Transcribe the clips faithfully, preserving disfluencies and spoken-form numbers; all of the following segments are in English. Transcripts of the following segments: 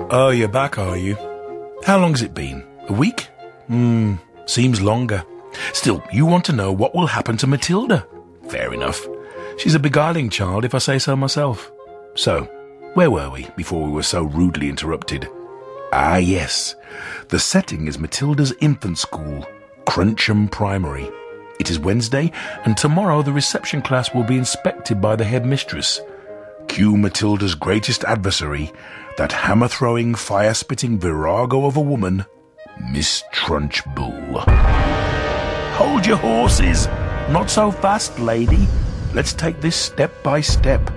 Oh, you're back, are you? How long's it been? A week? Hmm, seems longer. Still, you want to know what will happen to Matilda. Fair enough. She's a beguiling child, if I say so myself. So, where were we before we were so rudely interrupted? Ah, yes. The setting is Matilda's infant school, Cruncham Primary. It is Wednesday, and tomorrow the reception class will be inspected by the headmistress. Cue Matilda's greatest adversary, that hammer-throwing, fire-spitting virago of a woman, Miss Trunchbull. Hold your horses! Not so fast, lady. Let's take this step by step.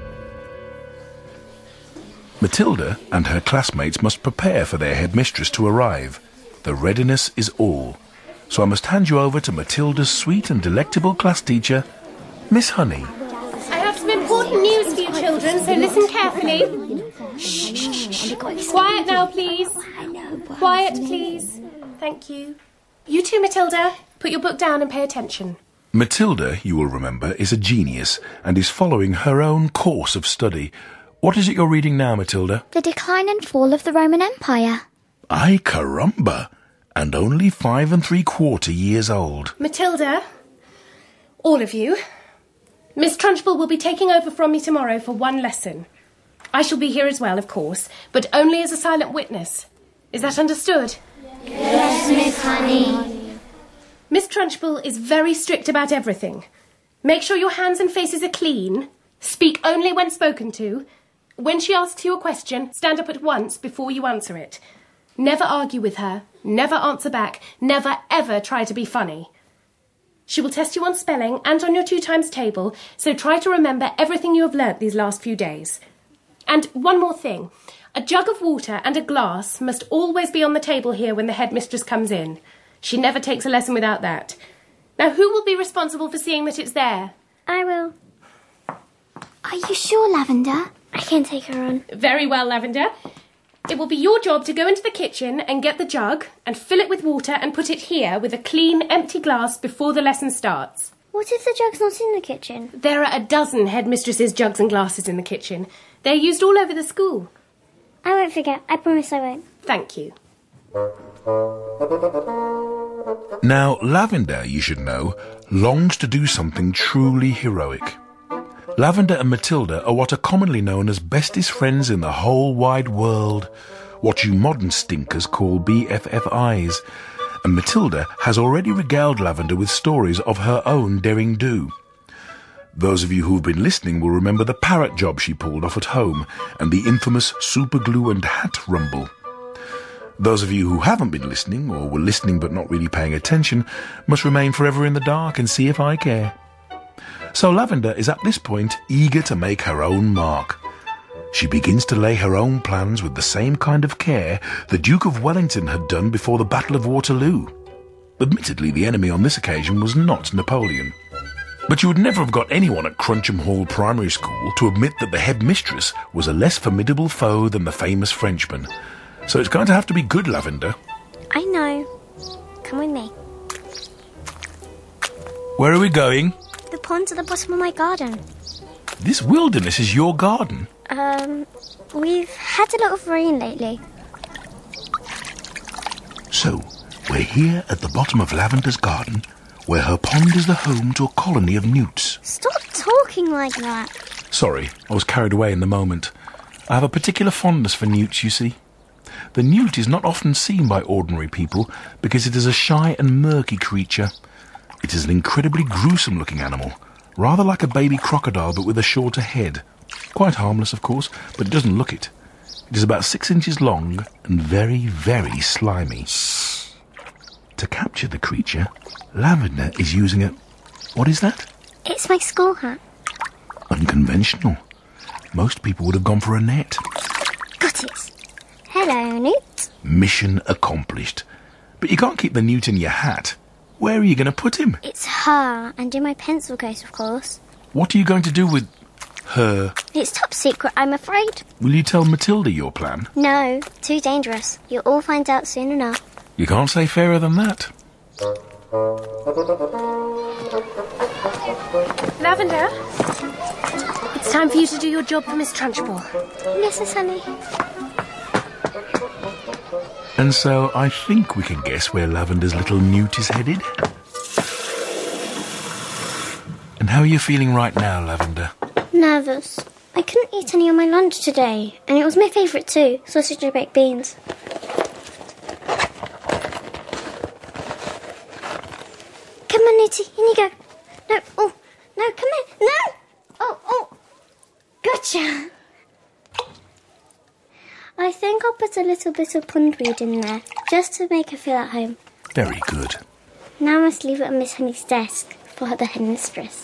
Matilda and her classmates must prepare for their headmistress to arrive. The readiness is all. So I must hand you over to Matilda's sweet and delectable class teacher, Miss Honey. I have some important news for you children, so listen carefully. Shh, shh, shh. Quiet now, please. Quiet, please. Thank you. You too, Matilda. Put your book down and pay attention. Matilda, you will remember, is a genius and is following her own course of study. What is it you're reading now, Matilda? The Decline and Fall of the Roman Empire. Ay, caramba! And only five and three quarter years old. Matilda, all of you, Miss Trunchbull will be taking over from me tomorrow for one lesson. I shall be here as well, of course, but only as a silent witness. Is that understood? Yes, Miss Honey. Miss Trunchbull is very strict about everything. Make sure your hands and faces are clean. Speak only when spoken to. When she asks you a question, stand up at once before you answer it. Never argue with her. Never answer back. Never, ever try to be funny. She will test you on spelling and on your two times table, so try to remember everything you have learnt these last few days. And one more thing. A jug of water and a glass must always be on the table here when the headmistress comes in. She never takes a lesson without that. Now, who will be responsible for seeing that it's there? I will. Are you sure, Lavender? I can take her on. Very well, Lavender. It will be your job to go into the kitchen and get the jug and fill it with water and put it here with a clean, empty glass before the lesson starts. What if the jug's not in the kitchen? There are a dozen headmistresses' jugs and glasses in the kitchen. They're used all over the school. I won't forget. I promise I won't. Thank you. Now, Lavender, you should know, longs to do something truly heroic. Lavender and Matilda are what are commonly known as bestest friends in the whole wide world, what you modern stinkers call B F F Is, and Matilda has already regaled Lavender with stories of her own daring do. Those of you who've been listening will remember the parrot job she pulled off at home and the infamous superglue and hat rumble. Those of you who haven't been listening, or were listening but not really paying attention, must remain forever in the dark and see if I care. So Lavender is at this point eager to make her own mark. She begins to lay her own plans with the same kind of care the Duke of Wellington had done before the Battle of Waterloo. Admittedly, the enemy on this occasion was not Napoleon. But you would never have got anyone at Cruncham Hall Primary School to admit that the headmistress was a less formidable foe than the famous Frenchman. So it's going to have to be good, Lavender. I know. Come with me. Where are we going? The pond's at the bottom of my garden. This wilderness is your garden? Um, we've had a lot of rain lately. So, we're here at the bottom of Lavender's garden, where her pond is the home to a colony of newts. Stop talking like that. Sorry, I was carried away in the moment. I have a particular fondness for newts, you see. The newt is not often seen by ordinary people because it is a shy and murky creature. It is an incredibly gruesome-looking animal, rather like a baby crocodile but with a shorter head. Quite harmless, of course, but it doesn't look it. It is about six inches long and very, very slimy. To capture the creature, Lavender is using a... What is that? It's my school hat. Unconventional. Most people would have gone for a net. Got it. Hello, Newt. Mission accomplished. But you can't keep the newt in your hat. Where are you going to put him? It's her, and in my pencil case, of course. What are you going to do with her? It's top secret, I'm afraid. Will you tell Matilda your plan? No, too dangerous. You'll all find out soon enough. You can't say fairer than that. Lavender, it's time for you to do your job for Miss Trunchbull. Yes, Miss Honey. And so I think we can guess where Lavender's little newt is headed. And how are you feeling right now, Lavender? Nervous. I couldn't eat any of my lunch today, and it was my favourite too, sausage and baked beans. Come on, Newty, in you go. No, oh, no, come here, no! Oh, oh, gotcha! I think I'll put a little bit of pondweed in there, just to make her feel at home. Very good. Now I must leave it on Miss Honey's desk for the headmistress.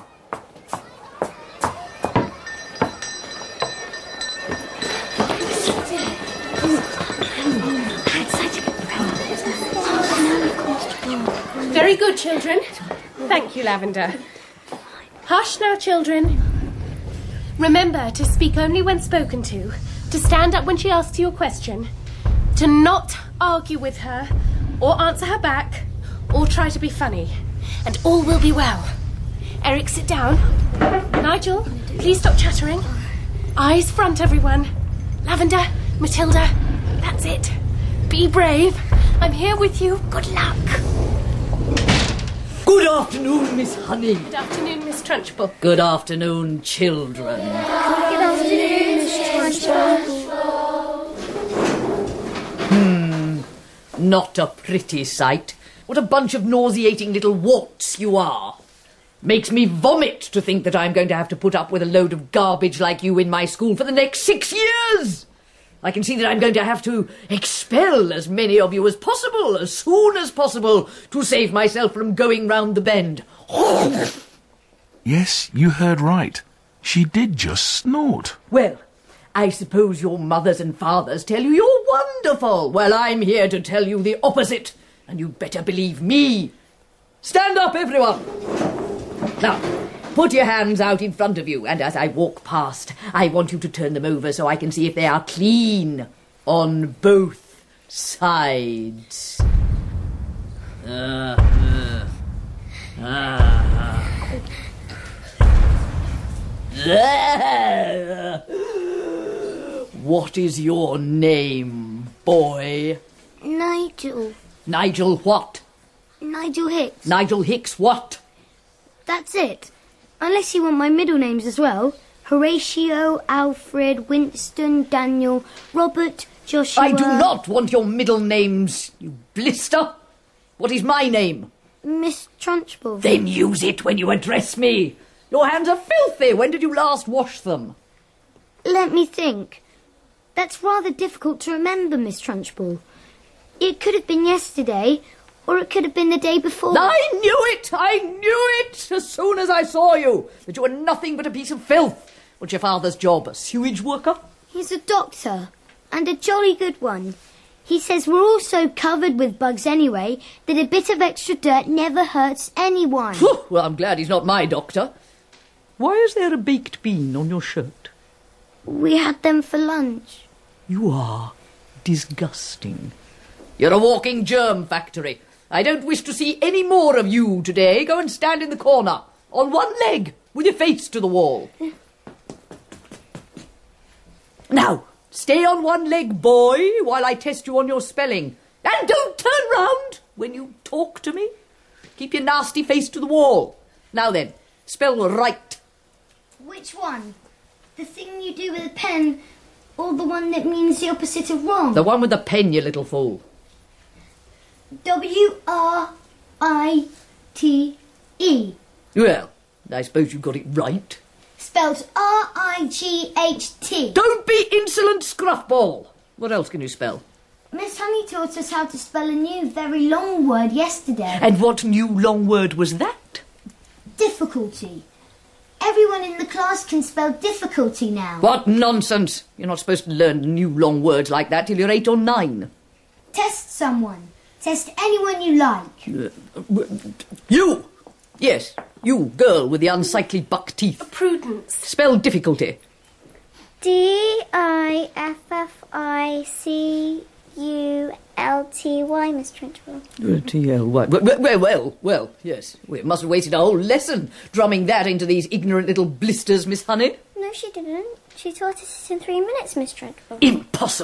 Very good, children. Thank you, Lavender. Hush now, children. Remember to speak only when spoken to, to stand up when she asks you a question, to not argue with her, or answer her back, or try to be funny, and all will be well. Eric, sit down. Nigel, please stop chattering. Eyes front, everyone. Lavender, Matilda, that's it. Be brave. I'm here with you. Good luck. Good afternoon, Miss Honey. Good afternoon, Miss Trunchbull. Good afternoon, children. Good afternoon, Miss Trunchbull. Hmm, not a pretty sight. What a bunch of nauseating little warts you are. Makes me vomit to think that I'm going to have to put up with a load of garbage like you in my school for the next six years. I can see that I'm going to have to expel as many of you as possible, as soon as possible, to save myself from going round the bend. Yes, you heard right. She did just snort. Well, I suppose your mothers and fathers tell you you're wonderful. Well, I'm here to tell you the opposite, and you'd better believe me. Stand up, everyone. Now, put your hands out in front of you, and as I walk past, I want you to turn them over so I can see if they are clean on both sides. Uh, uh, uh. What is your name, boy? Nigel. Nigel what? Nigel Hicks. Nigel Hicks what? That's it. Unless you want my middle names as well. Horatio, Alfred, Winston, Daniel, Robert, Joshua... I do not want your middle names, you blister. What is my name? Miss Trunchbull. Then use it when you address me. Your hands are filthy. When did you last wash them? Let me think. That's rather difficult to remember, Miss Trunchbull. It could have been yesterday, or it could have been the day before. I knew it! I knew it! As soon as I saw you, that you were nothing but a piece of filth. What's your father's job, a sewage worker? He's a doctor, and a jolly good one. He says we're all so covered with bugs anyway that a bit of extra dirt never hurts anyone. Well, I'm glad he's not my doctor. Why is there a baked bean on your shirt? We had them for lunch. You are disgusting. You're a walking germ factory. I don't wish to see any more of you today. Go and stand in the corner, on one leg, with your face to the wall. Now, stay on one leg, boy, while I test you on your spelling. And don't turn round when you talk to me. Keep your nasty face to the wall. Now then, spell right. Which one? The thing you do with a pen, or the one that means the opposite of wrong? The one with the pen, you little fool. W R I T E. Well, I suppose you got it right. Spelled R I G H T. Don't be insolent, scruffball. What else can you spell? Miss Honey taught us how to spell a new, very long word yesterday. And what new long word was that? Difficulty. Everyone in the class can spell difficulty now. What nonsense. You're not supposed to learn new long words like that till you're eight or nine. Test someone. Test anyone you like. Uh, you! Yes, you, girl with the unsightly buck teeth. Prudence. Spell difficulty. D I F F I C U L T Y, Miss Trunchbull. T L Y. Well, well, well, well, yes. We must have wasted a whole lesson drumming that into these ignorant little blisters, Miss Honey. No, she didn't. She taught us it in three minutes, Miss Trunchbull. Impossible.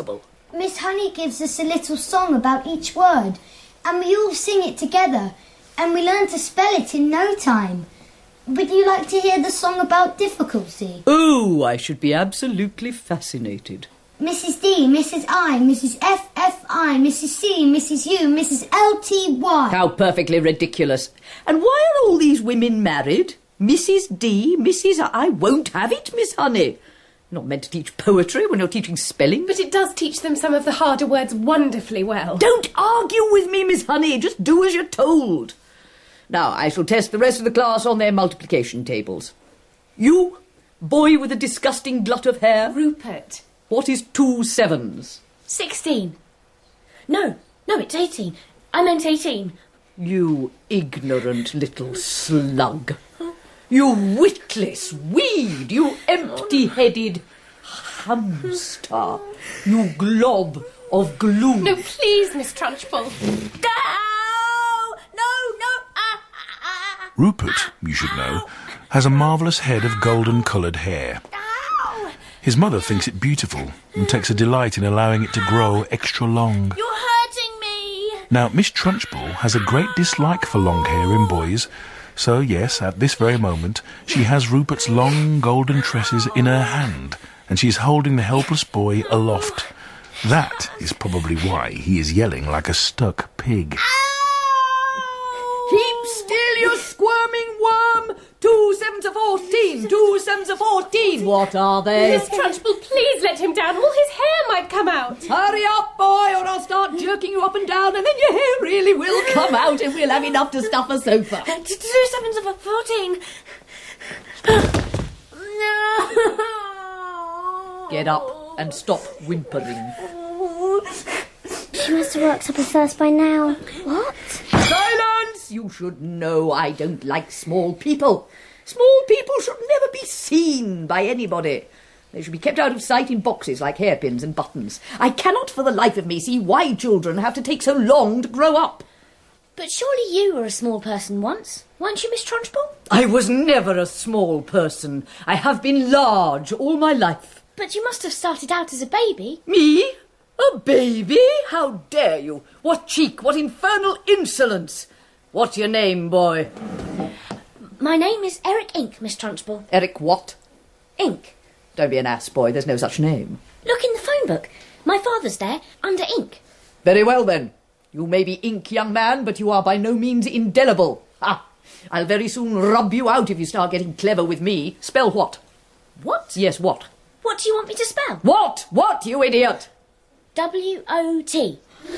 Miss Honey gives us a little song about each word, and we all sing it together, and we learn to spell it in no time. Would you like to hear the song about difficulty? Oh, I should be absolutely fascinated. Missus D, Missus I, Missus F F I, Missus C, Missus U, Missus L T Y. How perfectly ridiculous. And why are all these women married? Missus D, Missus I, I won't have it, Miss Honey. You're not meant to teach poetry when you're teaching spelling. But it does teach them some of the harder words wonderfully well. Don't argue with me, Miss Honey. Just do as you're told. Now, I shall test the rest of the class on their multiplication tables. You, boy with a disgusting glut of hair. Rupert. What is two sevens? Sixteen. No, no, it's eighteen. I meant eighteen. You ignorant little slug. You witless weed. You empty-headed hamster. You glob of glue. No, please, Miss Trunchbull. No! No, no! Ah, ah, ah. Rupert, you should know, has a marvellous head of golden-coloured hair. His mother thinks it beautiful and takes a delight in allowing it to grow extra long. You're hurting me! Now, Miss Trunchbull has a great dislike for long hair in boys, so yes, at this very moment, she has Rupert's long golden tresses in her hand, and she's holding the helpless boy aloft. That is probably why he is yelling like a stuck pig. Keep still, you squirming worm! Two sevens are fourteen, two sevens are fourteen. What are they? Miss Trunchbull, please let him down. All his hair might come out. Hurry up, boy, or I'll start jerking you up and down, and then your hair really will come out, and we'll have enough to stuff a sofa. Two sevens are fourteen. No! Get up and stop whimpering. She must have worked up a thirst by now. What? Silence! You should know I don't like small people. Small people should never be seen by anybody. They should be kept out of sight in boxes like hairpins and buttons. I cannot for the life of me see why children have to take so long to grow up. But surely you were a small person once, weren't you, Miss Trunchbull? I was never a small person. I have been large all my life. But you must have started out as a baby. Me? A baby? How dare you? What cheek, what infernal insolence! What's your name, boy? My name is Eric Ink, Miss Trunchbull. Eric what? Ink. Don't be an ass, boy. There's no such name. Look in the phone book. My father's there, under Ink. Very well, then. You may be ink, young man, but you are by no means indelible. Ah, I'll very soon rub you out if you start getting clever with me. Spell what? What? Yes, what? What do you want me to spell? What? What, you idiot? W O T.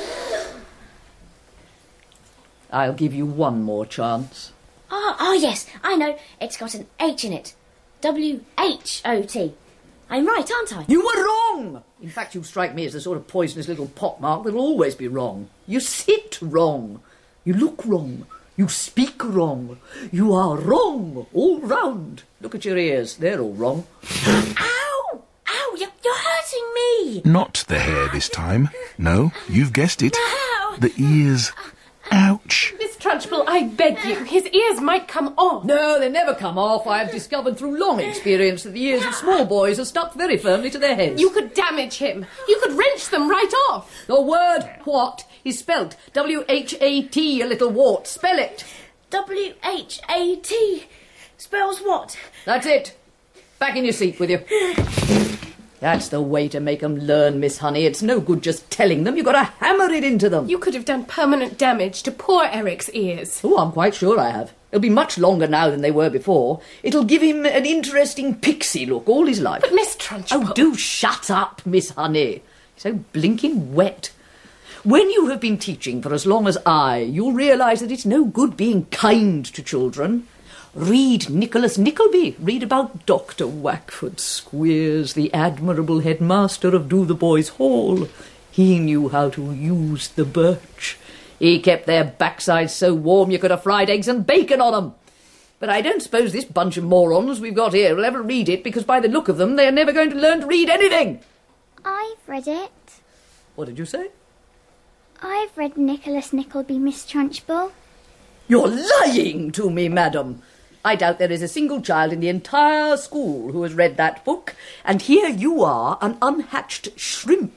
I'll give you one more chance. Ah, oh, oh, yes, I know. It's got an H in it. W H O T. I'm right, aren't I? You were wrong! In fact, you strike me as the sort of poisonous little pockmark that'll always be wrong. You sit wrong. You look wrong. You speak wrong. You are wrong all round. Look at your ears. They're all wrong. Ow! Ow! You're, you're hurting me! Not the hair this time. No, you've guessed it. No! The ears. Ouch. Miss Trunchbull, I beg you, his ears might come off. No, they never come off. I have discovered through long experience that the ears of small boys are stuck very firmly to their heads. You could damage him. You could wrench them right off. The word what is spelt W H A T, a little wart. Spell it. W H A T. Spells what? That's it. Back in your seat with you. That's the way to make 'em learn, Miss Honey. It's no good just telling them. You've got to hammer it into them. You could have done permanent damage to poor Eric's ears. Oh, I'm quite sure I have. They'll be much longer now than they were before. It'll give him an interesting pixie look all his life. But Miss Trunchbull... Oh, do shut up, Miss Honey. So blinking wet. When you have been teaching for as long as I, you'll realise that it's no good being kind to children. Read Nicholas Nickleby. Read about Doctor Wackford Squeers, the admirable headmaster of Dotheboys Hall. He knew how to use the birch. He kept their backsides so warm you could have fried eggs and bacon on 'em. But I don't suppose this bunch of morons we've got here will ever read it, because by the look of them, they're never going to learn to read anything. I've read it. What did you say? I've read Nicholas Nickleby, Miss Trunchbull. You're lying to me, madam. I doubt there is a single child in the entire school who has read that book, and here you are, an unhatched shrimp,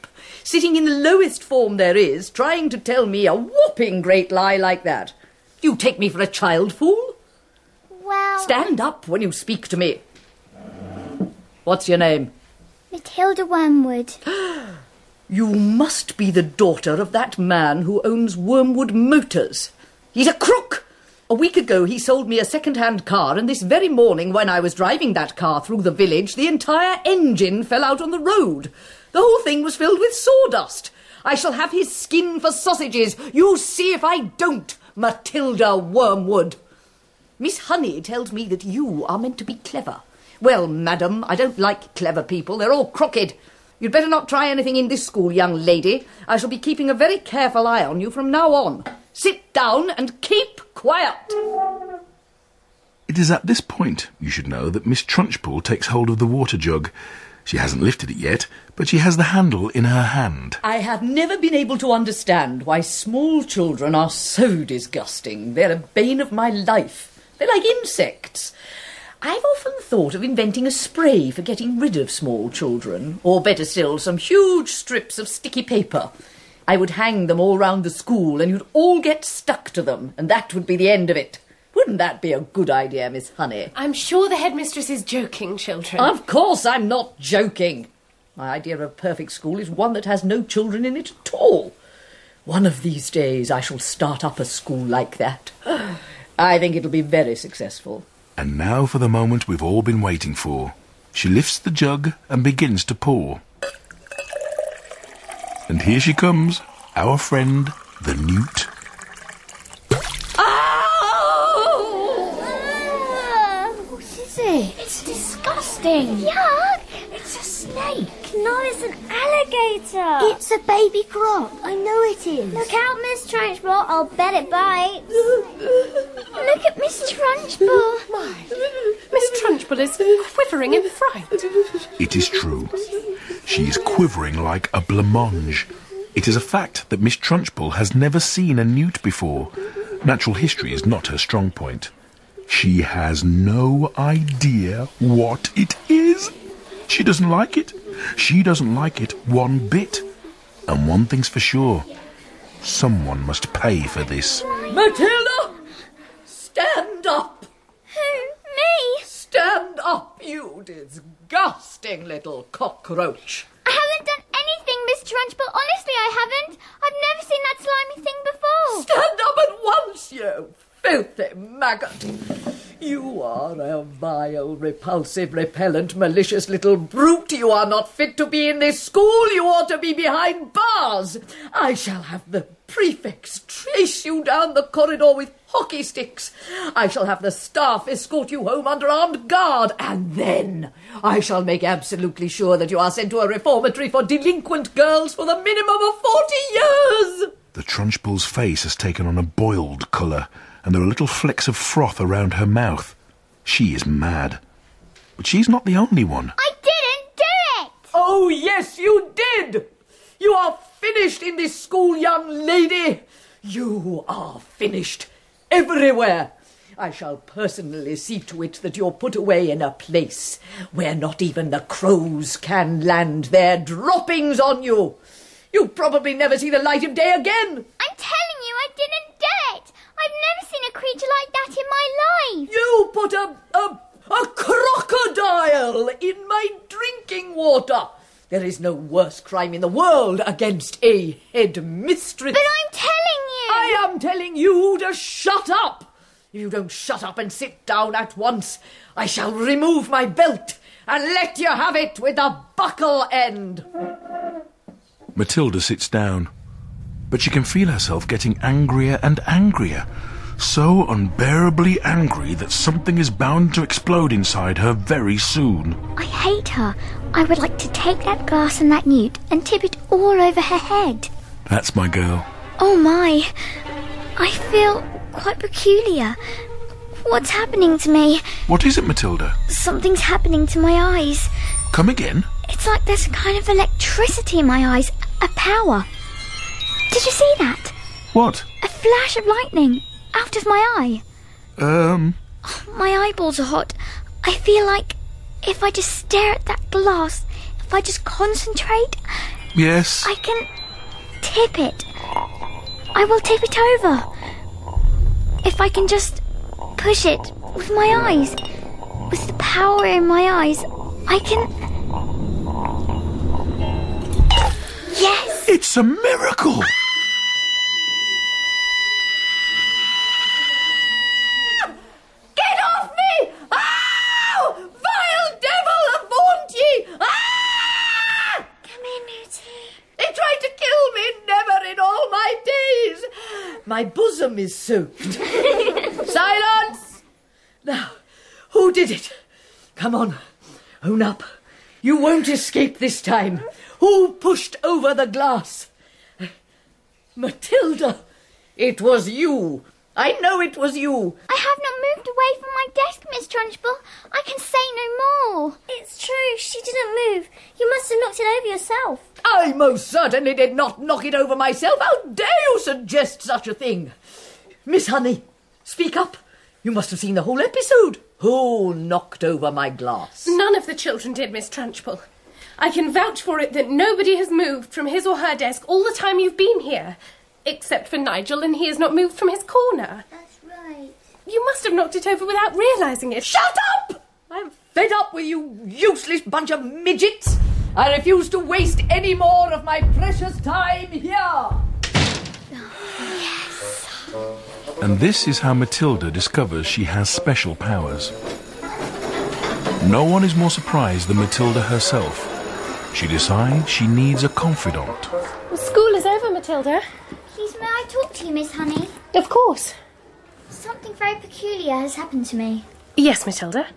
sitting in the lowest form there is, trying to tell me a whopping great lie like that. Do you take me for a child, fool? Well... Stand up when you speak to me. What's your name? Matilda Wormwood. You must be the daughter of that man who owns Wormwood Motors. He's a crook! A week ago he sold me a second-hand car, and this very morning when I was driving that car through the village, the entire engine fell out on the road. The whole thing was filled with sawdust. I shall have his skin for sausages. You see if I don't, Matilda Wormwood. Miss Honey tells me that you are meant to be clever. Well, madam, I don't like clever people. They're all crooked. You'd better not try anything in this school, young lady. I shall be keeping a very careful eye on you from now on. Sit down and keep quiet. It is at this point, you should know, that Miss Trunchbull takes hold of the water jug. She hasn't lifted it yet, but she has the handle in her hand. I have never been able to understand why small children are so disgusting. They're a bane of my life. They're like insects. I've often thought of inventing a spray for getting rid of small children, or better still, some huge strips of sticky paper. I would hang them all round the school, and you'd all get stuck to them, and that would be the end of it. Wouldn't that be a good idea, Miss Honey? I'm sure the headmistress is joking, children. Of course I'm not joking. My idea of a perfect school is one that has no children in it at all. One of these days I shall start up a school like that. I think it'll be very successful. And now for the moment we've all been waiting for. She lifts the jug and begins to pour. And here she comes, our friend, the newt. What is it? It's disgusting. Yuck! It's a snake. No, it's an alligator. It's a baby croc. I know it is. Look out, Miss Trunchbull. I'll bet it bites. Look at Miss Trunchbull. My, Miss Trunchbull is quivering in fright. It is true. She is quivering like a blancmange. It is a fact that Miss Trunchbull has never seen a newt before. Natural history is not her strong point. She has no idea what it is. She doesn't like it. She doesn't like it one bit. And one thing's for sure. Someone must pay for this. Matilda! Stand up! Who? Me? Stand up, you disgusting little cockroach. I haven't done anything, Miss Trunchbull. Honestly, I haven't. I've never seen that slimy thing before. Stand up at once, you filthy maggot. You are a vile, repulsive, repellent, malicious little brute. You are not fit to be in this school. You ought to be behind bars. I shall have the prefects chase you down the corridor with hockey sticks. I shall have the staff escort you home under armed guard. And then I shall make absolutely sure that you are sent to a reformatory for delinquent girls for the minimum of forty years. The Trunchbull's face has taken on a boiled colour, and there are little flecks of froth around her mouth. She is mad. But she's not the only one. I didn't do it! Oh, yes, you did! You are finished in this school, young lady. You are finished everywhere. I shall personally see to it that you're put away in a place where not even the crows can land their droppings on you. You'll probably never see the light of day again. I'm telling you, I didn't do it. I've never seen a creature like that in my life. You put a, a, a crocodile in my drinking water. There is no worse crime in the world against a headmistress. But I'm telling you. I am telling you to shut up. If you don't shut up and sit down at once, I shall remove my belt and let you have it with the buckle end. Matilda sits down, but she can feel herself getting angrier and angrier, so unbearably angry that something is bound to explode inside her very soon. I hate her. I would like to take that glass and that newt and tip it all over her head. That's my girl. Oh my, I feel quite peculiar. What's happening to me? What is it, Matilda? Something's happening to my eyes. Come again? It's like there's a kind of electricity in my eyes, a power. Did you see that? What? A flash of lightning out of my eye. Um... Oh, my eyeballs are hot. I feel like if I just stare at that glass, if I just concentrate, Yes? I can tip it. I will tip it over. If I can just push it with my eyes. With the power in my eyes, I can... Yes! It's a miracle! Get off me! Ow! Vile devil, avaunt ye! Ah! Come here, Newty. He tried to kill me, never in all my days. My bosom is soaked. Silence! Now, who did it? Come on, own up. You won't escape this time. Who pushed over the glass? Matilda, it was you. I know it was you. I have not moved away from my desk, Miss Trunchbull. I can say no more. It's true, she didn't move. You must have knocked it over yourself. I most certainly did not knock it over myself. How dare you suggest such a thing? Miss Honey, speak up. You must have seen the whole episode. Who knocked over my glass? None of the children did, Miss Trunchbull. I can vouch for it that nobody has moved from his or her desk all the time you've been here. Except for Nigel, and he has not moved from his corner. That's right. You must have knocked it over without realising it. Shut up! I'm fed up with you useless bunch of midgets. I refuse to waste any more of my precious time here. And this is how Matilda discovers she has special powers. No one is more surprised than Matilda herself. She decides she needs a confidant. Well, school is over, Matilda. Please, may I talk to you, Miss Honey? Of course. Something very peculiar has happened to me. Yes, Matilda.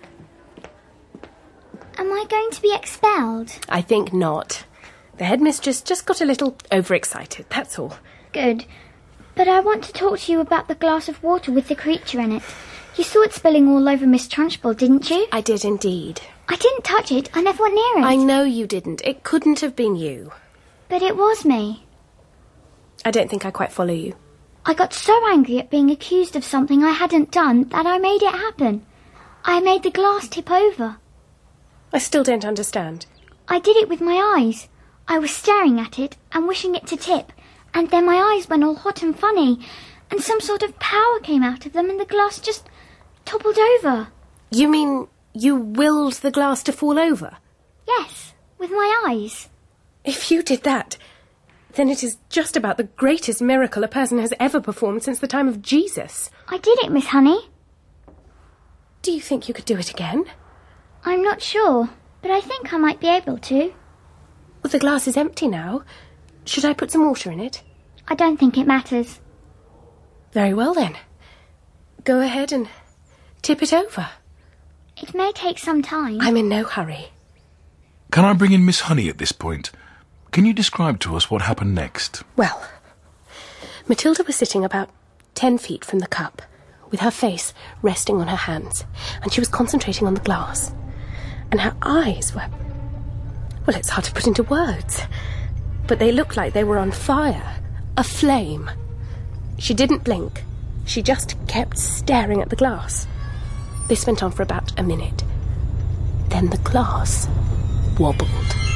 Am I going to be expelled? I think not. The headmistress just got a little overexcited, that's all. Good. But I want to talk to you about the glass of water with the creature in it. You saw it spilling all over Miss Trunchbull, didn't you? I did indeed. I didn't touch it. I never went near it. I know you didn't. It couldn't have been you. But it was me. I don't think I quite follow you. I got so angry at being accused of something I hadn't done that I made it happen. I made the glass tip over. I still don't understand. I did it with my eyes. I was staring at it and wishing it to tip, and then my eyes went all hot and funny, and some sort of power came out of them and the glass just toppled over. You mean you willed the glass to fall over? Yes, with my eyes. If you did that, then it is just about the greatest miracle a person has ever performed since the time of Jesus. I did it, Miss Honey. Do you think you could do it again? I'm not sure, but I think I might be able to. Well, the glass is empty now. Should I put some water in it? I don't think it matters. Very well, then. Go ahead and tip it over. It may take some time. I'm in no hurry. Can I bring in Miss Honey at this point? Can you describe to us what happened next? Well, Matilda was sitting about ten feet from the cup, with her face resting on her hands, and she was concentrating on the glass. And her eyes were... well, it's hard to put into words, but they looked like they were on fire, aflame. She didn't blink. She just kept staring at the glass. This went on for about a minute. Then the glass wobbled.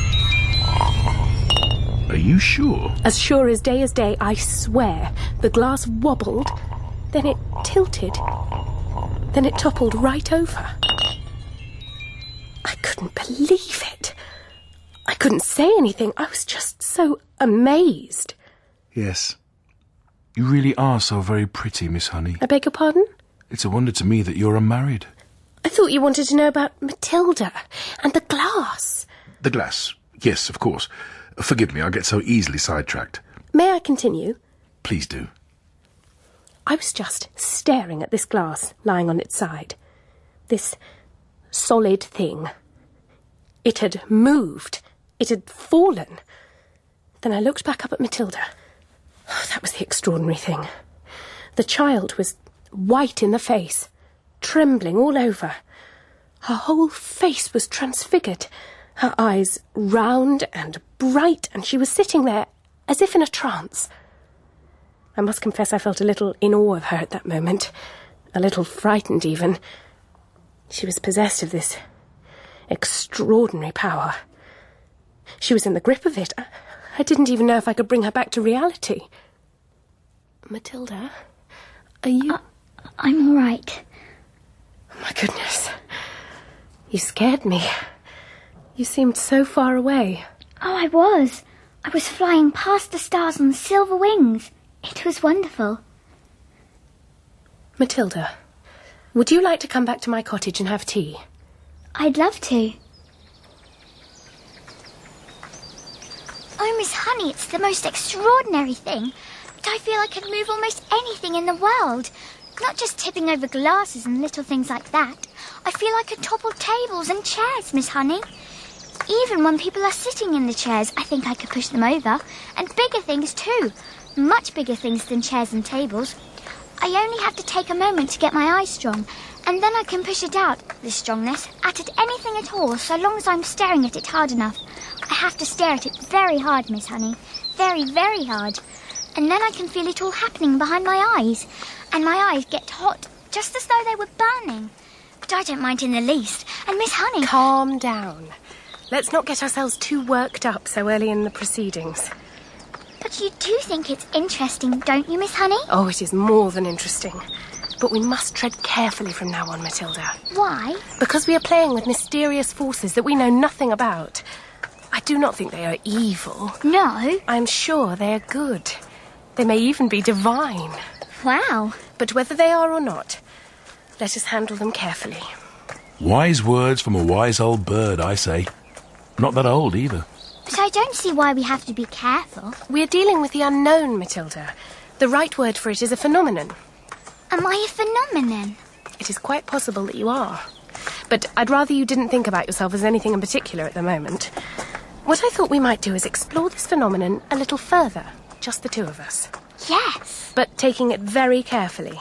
Are you sure? As sure as day is day, I swear. The glass wobbled, then it tilted, then it toppled right over. I couldn't believe it. I couldn't say anything. I was just so amazed. Yes. You really are so very pretty, Miss Honey. I beg your pardon? It's a wonder to me that you're unmarried. I thought you wanted to know about Matilda and the glass. The glass. Yes, of course. Forgive me, I get so easily sidetracked. May I continue? Please do. I was just staring at this glass lying on its side. This solid thing. It had moved. It had fallen. Then I looked back up at Matilda. Oh, that was the extraordinary thing. The child was white in the face, trembling all over. Her whole face was transfigured, her eyes round and bright, and she was sitting there as if in a trance. I must confess I felt a little in awe of her at that moment, a little frightened even. She was possessed of this extraordinary power. She was in the grip of it. I didn't even know if I could bring her back to reality. Matilda, are you... Uh, I'm all right. Oh, my goodness. You scared me. You seemed so far away. Oh, I was. I was flying past the stars on silver wings. It was wonderful. Matilda, would you like to come back to my cottage and have tea? I'd love to. Oh, Miss Honey, it's the most extraordinary thing. But I feel I could move almost anything in the world. Not just tipping over glasses and little things like that. I feel I could topple tables and chairs, Miss Honey. Even when people are sitting in the chairs, I think I could push them over. And bigger things too. Much bigger things than chairs and tables. I only have to take a moment to get my eyes strong. And then I can push it out, this strongness, at it anything at all, so long as I'm staring at it hard enough. I have to stare at it very hard, Miss Honey. Very, very hard. And then I can feel it all happening behind my eyes. And my eyes get hot, just as though they were burning. But I don't mind in the least. And Miss Honey... Calm down. Let's not get ourselves too worked up so early in the proceedings. But you do think it's interesting, don't you, Miss Honey? Oh, it is more than interesting. But we must tread carefully from now on, Matilda. Why? Because we are playing with mysterious forces that we know nothing about. I do not think they are evil. No? I'm sure they are good. They may even be divine. Wow. But whether they are or not, let us handle them carefully. Wise words from a wise old bird, I say. Not that old, either. But I don't see why we have to be careful. We are dealing with the unknown, Matilda. The right word for it is a phenomenon. Am I a phenomenon? It is quite possible that you are. But I'd rather you didn't think about yourself as anything in particular at the moment. What I thought we might do is explore this phenomenon a little further, just the two of us. Yes. But taking it very carefully.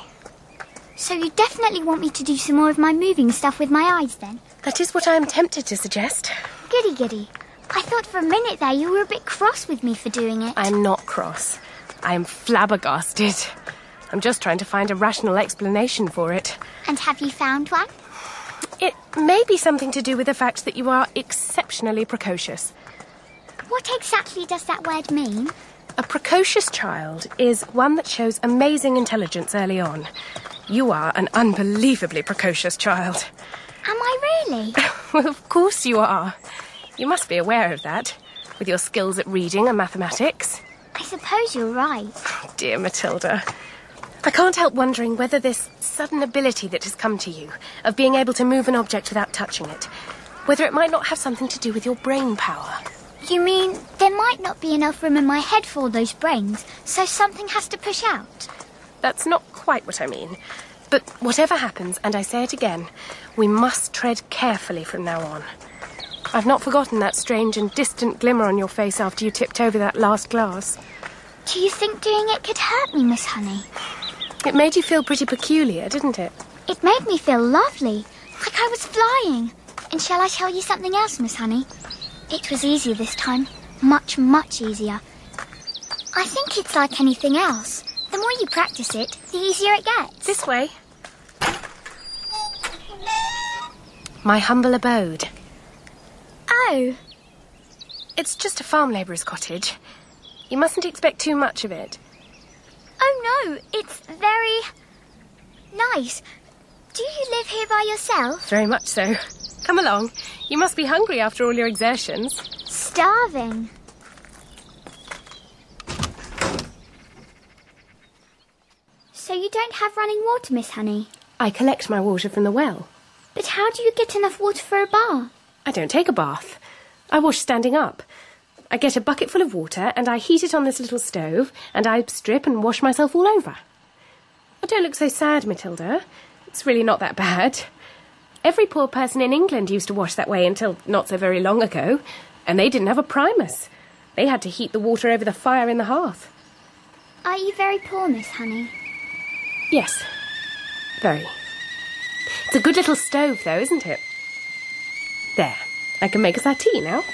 So you definitely want me to do some more of my moving stuff with my eyes, then? That is what I am tempted to suggest. Goody, goody. I thought for a minute there you were a bit cross with me for doing it. I am not cross. I am flabbergasted. I'm just trying to find a rational explanation for it. And have you found one? It may be something to do with the fact that you are exceptionally precocious. What exactly does that word mean? A precocious child is one that shows amazing intelligence early on. You are an unbelievably precocious child. Am I really? Well, of course you are. You must be aware of that, with your skills at reading and mathematics. I suppose you're right. Oh, dear Matilda. I can't help wondering whether this sudden ability that has come to you, of being able to move an object without touching it, whether it might not have something to do with your brain power. You mean there might not be enough room in my head for all those brains, so something has to push out? That's not quite what I mean. But whatever happens, and I say it again, we must tread carefully from now on. I've not forgotten that strange and distant glimmer on your face after you tipped over that last glass. Do you think doing it could hurt me, Miss Honey? It made you feel pretty peculiar, didn't it? It made me feel lovely, like I was flying. And shall I tell you something else, Miss Honey? It was easier this time. Much, much easier. I think it's like anything else. The more you practice it, the easier it gets. This way. My humble abode. Oh. It's just a farm labourer's cottage. You mustn't expect too much of it. Oh, no, it's very nice. Do you live here by yourself? Very much so. Come along. You must be hungry after all your exertions. Starving. So you don't have running water, Miss Honey? I collect my water from the well. But how do you get enough water for a bath? I don't take a bath. I wash standing up. I get a bucket full of water and I heat it on this little stove and I strip and wash myself all over. Oh, don't look so sad, Matilda. It's really not that bad. Every poor person in England used to wash that way until not so very long ago, and they didn't have a primus. They had to heat the water over the fire in the hearth. Are you very poor, Miss Honey? Yes, very. It's a good little stove, though, isn't it? There, I can make us our tea now.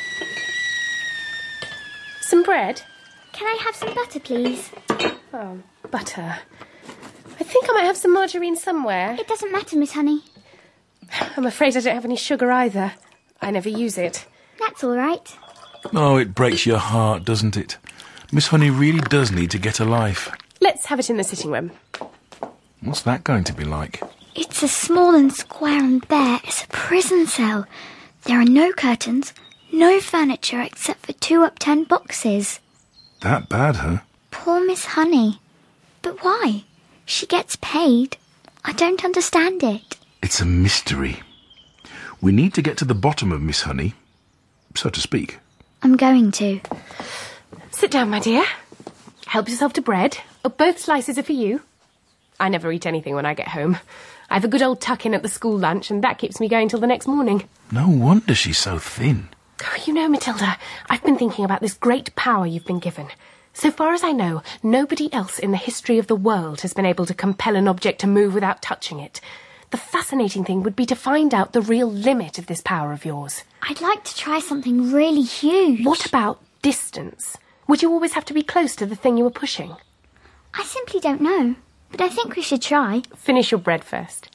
Some bread? Can I have some butter, please? Oh, butter. I think I might have some margarine somewhere. It doesn't matter, Miss Honey. I'm afraid I don't have any sugar either. I never use it. That's all right. Oh, it breaks your heart, doesn't it? Miss Honey really does need to get a life. Let's have it in the sitting room. What's that going to be like? It's as small and square and bare as a prison cell. There are no curtains, no furniture except for two upturned boxes. That bad, huh? Poor Miss Honey. But why? She gets paid. I don't understand it. It's a mystery. We need to get to the bottom of Miss Honey, so to speak. I'm going to. Sit down, my dear. Help yourself to bread. Oh, both slices are for you. I never eat anything when I get home. I have a good old tuck-in at the school lunch, and that keeps me going till the next morning. No wonder she's so thin. Oh, you know, Matilda, I've been thinking about this great power you've been given. So far as I know, nobody else in the history of the world has been able to compel an object to move without touching it. The fascinating thing would be to find out the real limit of this power of yours. I'd like to try something really huge. What about distance? Would you always have to be close to the thing you were pushing? I simply don't know, but I think we should try. Finish your bread first.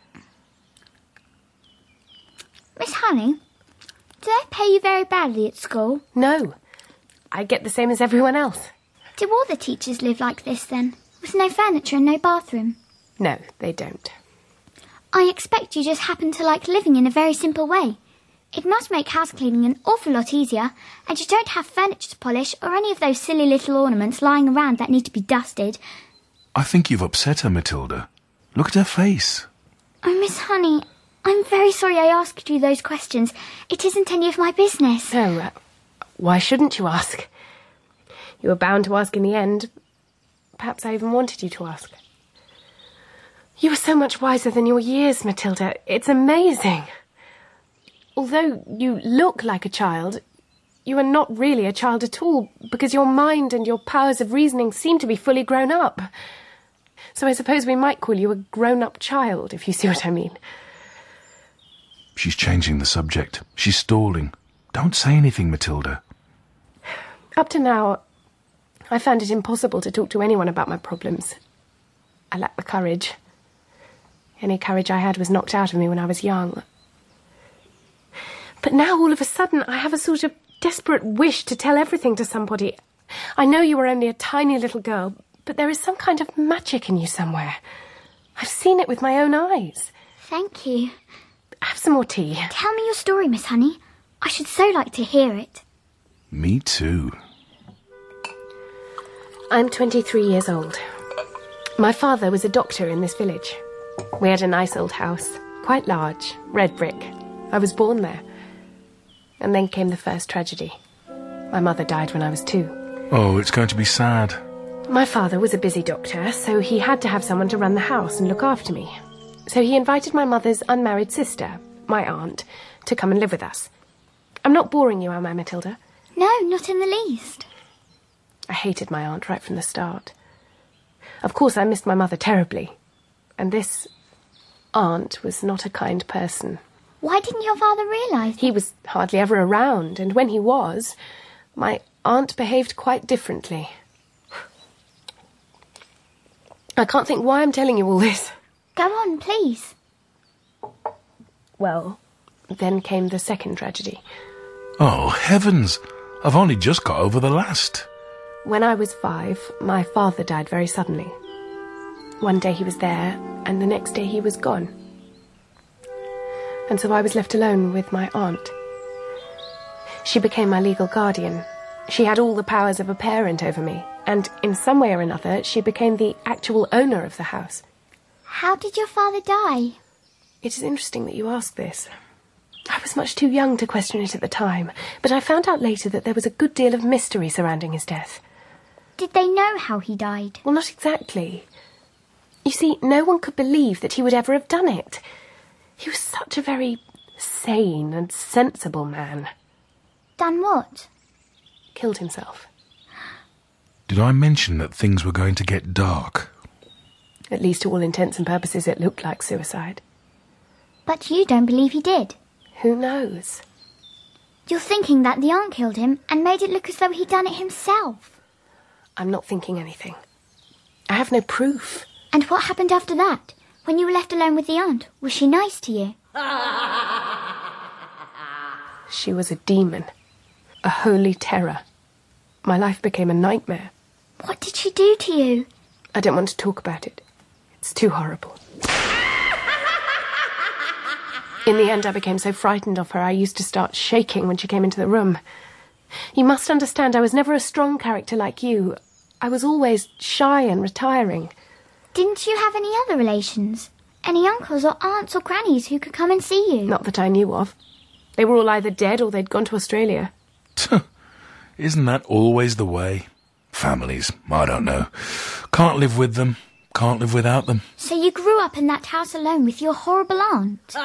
Miss Honey, do they pay you very badly at school? No. I get the same as everyone else. Do all the teachers live like this, then? With no furniture and no bathroom? No, they don't. I expect you just happen to like living in a very simple way. It must make house cleaning an awful lot easier, and you don't have furniture to polish or any of those silly little ornaments lying around that need to be dusted. I think you've upset her, Matilda. Look at her face. Oh, Miss Honey, I'm very sorry I asked you those questions. It isn't any of my business. So, uh, why shouldn't you ask? You were bound to ask in the end. Perhaps I even wanted you to ask. You are so much wiser than your years, Matilda. It's amazing. Although you look like a child, you are not really a child at all, because your mind and your powers of reasoning seem to be fully grown up. So I suppose we might call you a grown-up child, if you see what I mean. She's changing the subject. She's stalling. Don't say anything, Matilda. Up to now, I found it impossible to talk to anyone about my problems. I lacked the courage. Any courage I had was knocked out of me when I was young. But now, all of a sudden, I have a sort of desperate wish to tell everything to somebody. I know you are only a tiny little girl, but there is some kind of magic in you somewhere. I've seen it with my own eyes. Thank you. Have some more tea. Tell me your story, Miss Honey. I should so like to hear it. Me too. I'm twenty-three years old. My father was a doctor in this village. We had a nice old house, quite large, red brick. I was born there. And then came the first tragedy. My mother died when I was two. Oh, it's going to be sad. My father was a busy doctor, so he had to have someone to run the house and look after me. So he invited my mother's unmarried sister, my aunt, to come and live with us. I'm not boring you, am I, Matilda? No, not in the least. I hated my aunt right from the start. Of course, I missed my mother terribly. And this aunt was not a kind person. Why didn't your father realise? He was hardly ever around, and when he was, my aunt behaved quite differently. I can't think why I'm telling you all this. Go on, please. Well, then came the second tragedy. Oh, heavens! I've only just got over the last. When I was five, my father died very suddenly. One day he was there, and the next day he was gone. And so I was left alone with my aunt. She became my legal guardian. She had all the powers of a parent over me, and in some way or another, she became the actual owner of the house. How did your father die? It is interesting that you ask this. I was much too young to question it at the time, but I found out later that there was a good deal of mystery surrounding his death. Did they know how he died? Well, not exactly. You see, no one could believe that he would ever have done it. He was such a very sane and sensible man. Done what? Killed himself. Did I mention that things were going to get dark? At least to all intents and purposes it looked like suicide. But you don't believe he did? Who knows? You're thinking that the aunt killed him and made it look as though he'd done it himself. I'm not thinking anything. I have no proof. And what happened after that? When you were left alone with the aunt, was she nice to you? She was a demon. a holy terror. My life became a nightmare. What did she do to you? I don't want to talk about it. It's too horrible. In the end, I became so frightened of her, I used to start shaking when she came into the room. You must understand, I was never a strong character like you. I was always shy and retiring. Didn't you have any other relations? Any uncles or aunts or grannies who could come and see you? Not that I knew of. They were all either dead or they'd gone to Australia. Isn't that always the way? Families, I don't know. Can't live with them, can't live without them. So you grew up in that house alone with your horrible aunt?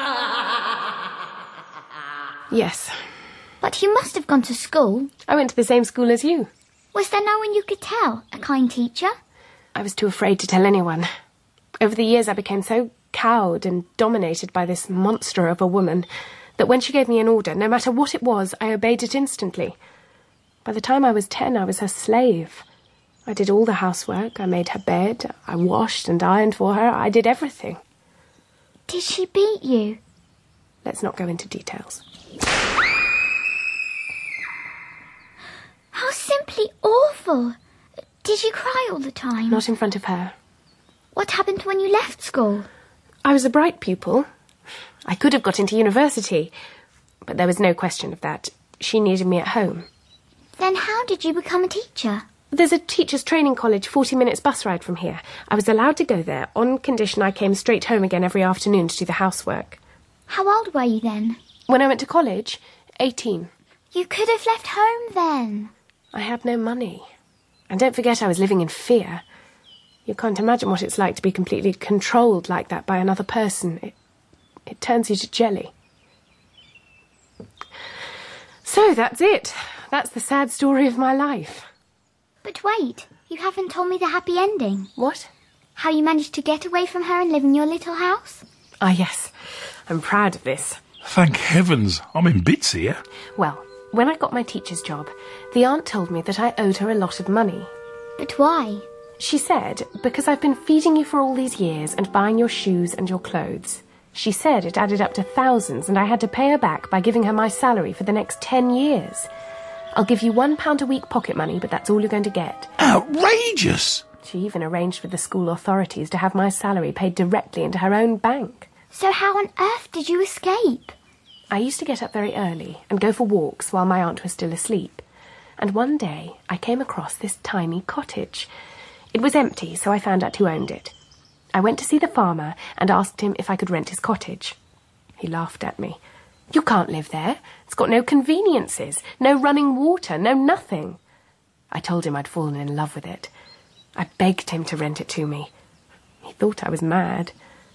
Yes. But you must have gone to school. I went to the same school as you. Was there no one you could tell? A kind teacher? I was too afraid to tell anyone. Over the years I became so cowed and dominated by this monster of a woman that when she gave me an order, no matter what it was, I obeyed it instantly. By the time I was ten, I was her slave. I did all the housework. I made her bed. I washed and ironed for her. I did everything. Did she beat you? Let's not go into details. How simply awful. Did you cry all the time? Not in front of her. What happened when you left school? I was a bright pupil. I could have got into university, but there was no question of that. She needed me at home. Then how did you become a teacher? There's a teacher's training college forty minutes bus ride from here. I was allowed to go there on condition I came straight home again every afternoon to do the housework. How old were you then? When I went to college, eighteen. You could have left home then. I had no money. And don't forget I was living in fear. You can't imagine what it's like to be completely controlled like that by another person. It, it turns you to jelly. So that's it. That's the sad story of my life. But wait, you haven't told me the happy ending. What? How you managed to get away from her and live in your little house? Ah, yes. I'm proud of this. Thank heavens, I'm in bits here. Well, when I got my teacher's job, the aunt told me that I owed her a lot of money. But why? She said, because I've been feeding you for all these years and buying your shoes and your clothes. She said it added up to thousands and I had to pay her back by giving her my salary for the next ten years. I'll give you one pound a week pocket money, but that's all you're going to get. Outrageous! She even arranged with the school authorities to have my salary paid directly into her own bank. So how on earth did you escape? I used to get up very early and go for walks while my aunt was still asleep. And one day I came across this tiny cottage. It was empty, so I found out who owned it. I went to see the farmer and asked him if I could rent his cottage. He laughed at me. You can't live there. It's got no conveniences, no running water, no nothing. I told him I'd fallen in love with it. I begged him to rent it to me. He thought I was mad.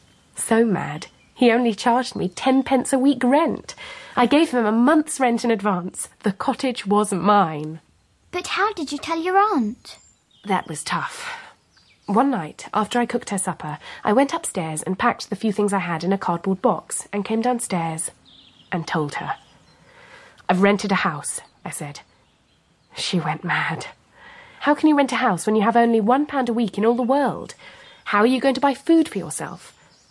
So mad, he only charged me ten pence a week rent. I gave him a month's rent in advance. The cottage was mine. But how did you tell your aunt? That was tough. One night, after I cooked her supper, I went upstairs and packed the few things I had in a cardboard box and came downstairs and told her. I've rented a house, I said. She went mad. How can you rent a house when you have only one pound a week in all the world? How are you going to buy food for yourself?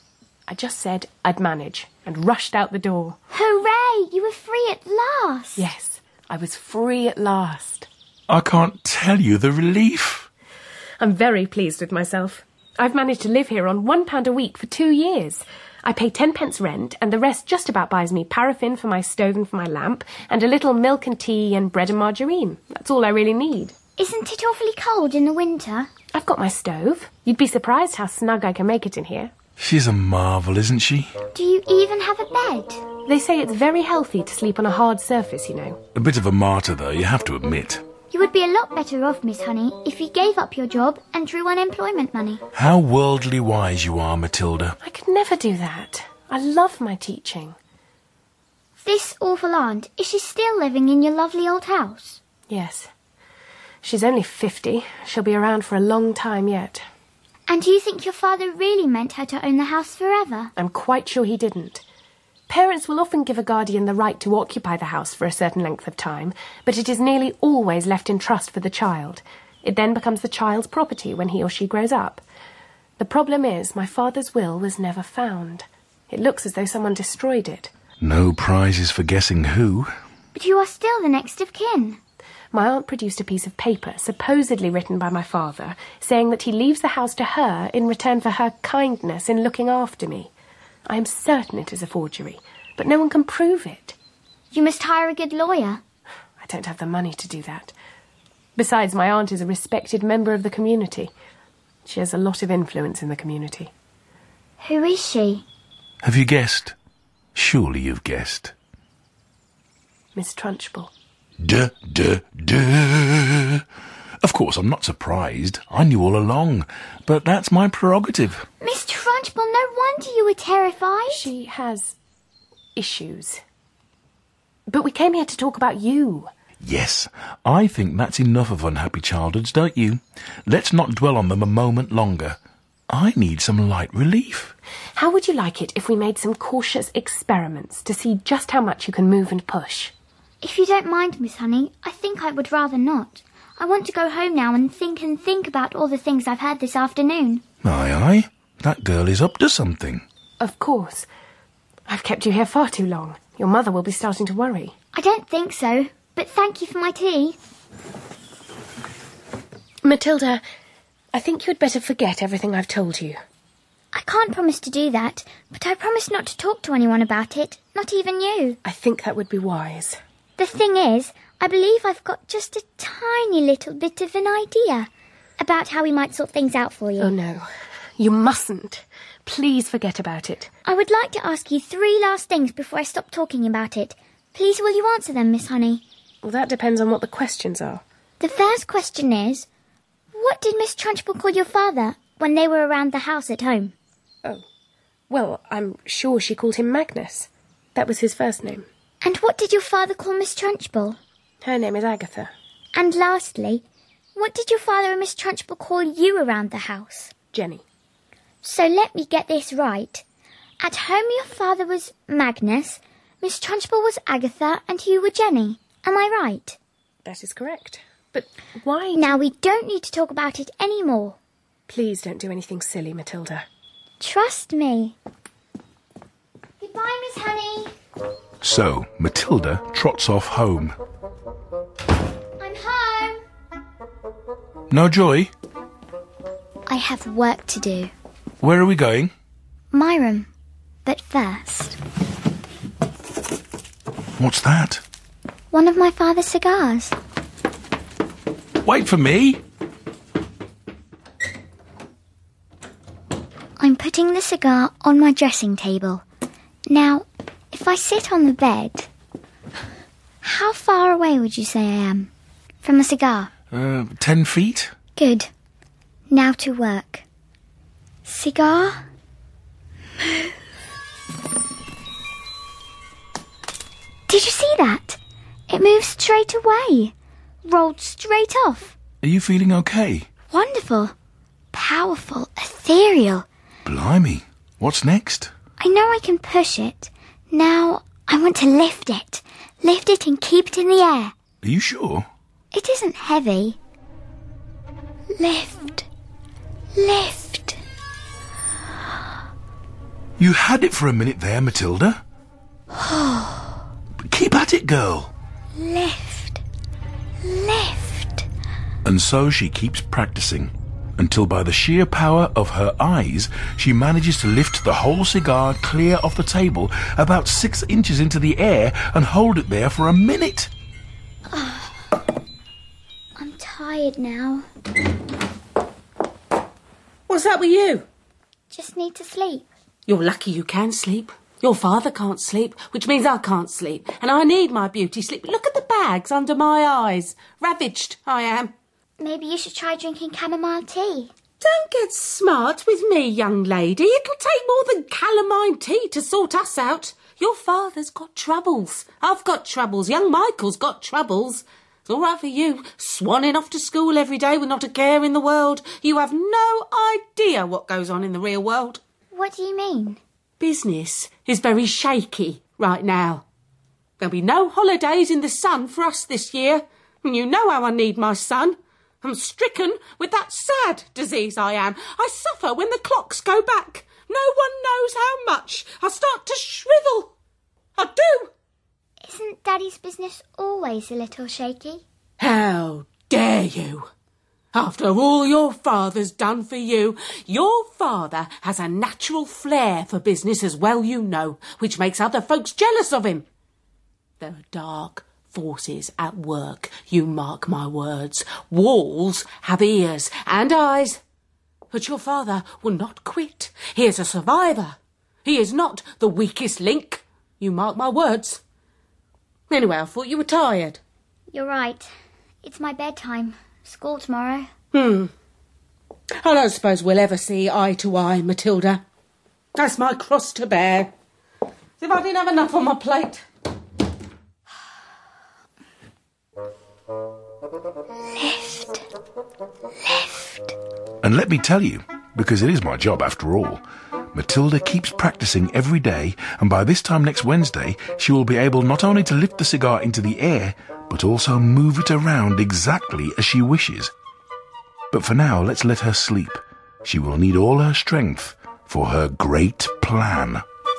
I just said I'd manage and rushed out the door. Hooray! You were free at last! Yes, I was free at last. I can't tell you the relief. I'm very pleased with myself. I've managed to live here on one pound a week for two years. I pay ten pence rent, and the rest just about buys me paraffin for my stove and for my lamp, and a little milk and tea and bread and margarine. That's all I really need. Isn't it awfully cold in the winter? I've got my stove. You'd be surprised how snug I can make it in here. She's a marvel, isn't she? Do you even have a bed? They say it's very healthy to sleep on a hard surface, you know. A bit of a martyr, though, you have to admit. You would be a lot better off, Miss Honey, if you gave up your job and drew unemployment money. How worldly wise you are, Matilda. I could never do that. I love my teaching. This awful aunt, is she still living in your lovely old house? Yes. She's only fifty. She'll be around for a long time yet. And do you think your father really meant her to own the house forever? I'm quite sure he didn't. Parents will often give a guardian the right to occupy the house for a certain length of time, but it is nearly always left in trust for the child. It then becomes the child's property when he or she grows up. The problem is my father's will was never found. It looks as though someone destroyed it. No prizes for guessing who. But you are still the next of kin. My aunt produced a piece of paper, supposedly written by my father, saying that he leaves the house to her in return for her kindness in looking after me. I am certain it is a forgery, but no one can prove it. You must hire a good lawyer. I don't have the money to do that. Besides, my aunt is a respected member of the community. She has a lot of influence in the community. Who is she? Have you guessed? Surely you've guessed. Miss Trunchbull. Duh, duh, duh. Of course, I'm not surprised. I knew all along. But that's my prerogative. Miss Trunchbull, no wonder you were terrified. She has issues. But we came here to talk about you. Yes, I think that's enough of unhappy childhoods, don't you? Let's not dwell on them a moment longer. I need some light relief. How would you like it if we made some cautious experiments to see just how much you can move and push? If you don't mind, Miss Honey, I think I would rather not. I want to go home now and think and think about all the things I've heard this afternoon. Aye, aye. That girl is up to something. Of course. I've kept you here far too long. Your mother will be starting to worry. I don't think so, but thank you for my tea. Matilda, I think you'd better forget everything I've told you. I can't promise to do that, but I promise not to talk to anyone about it, not even you. I think that would be wise. The thing is, I believe I've got just a tiny little bit of an idea about how we might sort things out for you. Oh, no. You mustn't. Please forget about it. I would like to ask you three last things before I stop talking about it. Please, will you answer them, Miss Honey? Well, that depends on what the questions are. The first question is, what did Miss Trunchbull call your father when they were around the house at home? Oh, well, I'm sure she called him Magnus. That was his first name. And what did your father call Miss Trunchbull? Her name is Agatha. And lastly, what did your father and Miss Trunchbull call you around the house? Jenny. So let me get this right. At home your father was Magnus, Miss Trunchbull was Agatha, and you were Jenny. Am I right? That is correct. But why... Now we don't need to talk about it any more. Please don't do anything silly, Matilda. Trust me. Goodbye, Miss Honey. So, Matilda trots off home. I'm home. No joy? I have work to do. Where are we going? My room. But first... What's that? One of my father's cigars. Wait for me! I'm putting the cigar on my dressing table. Now, if I sit on the bed, how far away would you say I am from the cigar? Uh, ten feet? Good. Now to work. Cigar. Move. Did you see that? It moved straight away. Rolled straight off. Are you feeling okay? Wonderful. Powerful. Ethereal. Blimey. What's next? I know I can push it. Now I want to lift it. Lift it and keep it in the air. Are you sure? It isn't heavy. Lift. Lift. You had it for a minute there, Matilda. Keep at it, girl. Lift. Lift. And so she keeps practicing, until by the sheer power of her eyes, she manages to lift the whole cigar clear off the table about six inches into the air and hold it there for a minute. Oh, I'm tired now. What's up with you? Just need to sleep. You're lucky you can sleep. Your father can't sleep, which means I can't sleep. And I need my beauty sleep. Look at the bags under my eyes. Ravaged, I am. Maybe you should try drinking chamomile tea. Don't get smart with me, young lady. It'll take more than calamine tea to sort us out. Your father's got troubles. I've got troubles. Young Michael's got troubles. It's all right for you, swanning off to school every day with not a care in the world. You have no idea what goes on in the real world. What do you mean? Business is very shaky right now. There'll be no holidays in the sun for us this year. And you know how I need my son. I'm stricken with that sad disease I am. I suffer when the clocks go back. No one knows how much. I start to shrivel. I do. Isn't Daddy's business always a little shaky? How dare you? After all your father's done for you, your father has a natural flair for business as well you know, which makes other folks jealous of him. There are dark forces at work, you mark my words. Walls have ears and eyes. But your father will not quit. He is a survivor. He is not the weakest link, you mark my words. Anyway, I thought you were tired. You're right. It's my bedtime. School tomorrow. Hmm. I don't suppose we'll ever see eye to eye, Matilda. That's my cross to bear. As if I didn't have enough on my plate. Lift. Lift. And let me tell you, because it is my job after all, Matilda keeps practising every day, and by this time next Wednesday, she will be able not only to lift the cigar into the air, but also move it around exactly as she wishes. But for now, let's let her sleep. She will need all her strength for her great plan.